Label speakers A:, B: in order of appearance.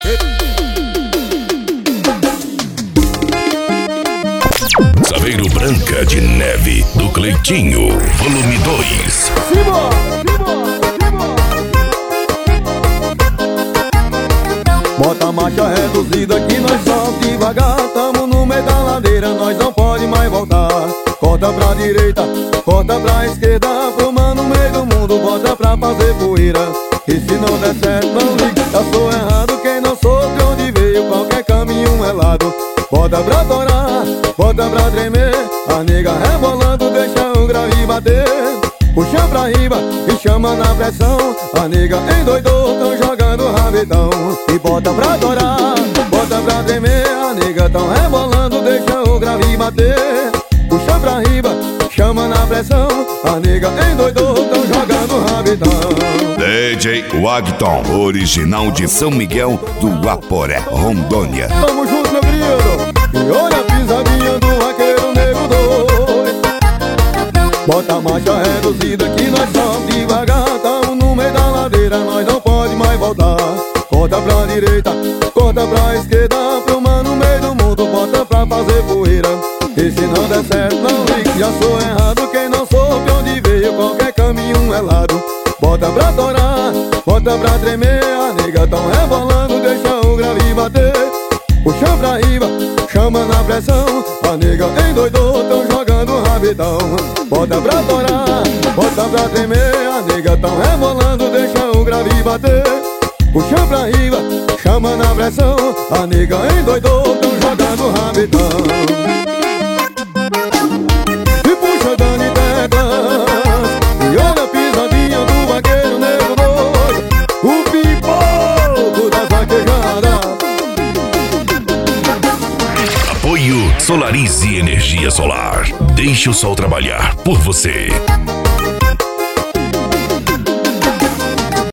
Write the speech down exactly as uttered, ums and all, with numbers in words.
A: Saveiro Branca de Neve, do Cleitinho, volume dois.
B: Bota a marcha reduzida que nós só devagar. Tamo no meio da ladeira, nós não pode mais voltar. Corta pra direita, corta pra esquerda. Pro mano no meio do mundo, bota pra fazer poeira. E se não der certo, não liga, eu sou errado. Quem não soube onde veio, qualquer caminho é lado. Bota pra torar, bota pra tremer. A nega rebolando, deixa o grave bater. Puxa pra riba e chama na pressão. A nega endoidou, tão jogando rabetão. E bota pra torar, bota pra tremer. A nega tão rebolando, deixa o grave bater. Puxa pra riba, chama na pressão. A nega endoidou, tão jogando rabetão.
A: D J Wagton, original de São Miguel do Aporé, Rondônia.
B: Tamo junto, meu querido. E olha a pisadinha do vaqueiro negro doido. Bota a marcha reduzida que nós só devagar. Tamo no meio da ladeira, nós não pode mais voltar. Corta pra direita, corta pra esquerda. Pro mano no meio do mundo, bota pra fazer poeira. E se não der certo, não ligue, já sou errado. Quem não soube onde veio, qualquer caminho é lado. Bota pra torar, bota pra tremer. A nega tão rebolando, deixa o grave bater. Puxa pra riba, chama na pressão. A nega endoidou, tão jogando rabetão. Bota pra torar, bota pra tremer. A nega tão rebolando, deixa o grave bater. Puxa pra riba, chama na pressão. A nega endoidou, tão jogando rabetão. E puxa Dani Teclas, e olha a pisadinha do vaqueiro negro doido. O pipoco das vaquejadas.
A: Apoio Solarize Energia Solar. Deixe o sol trabalhar por você.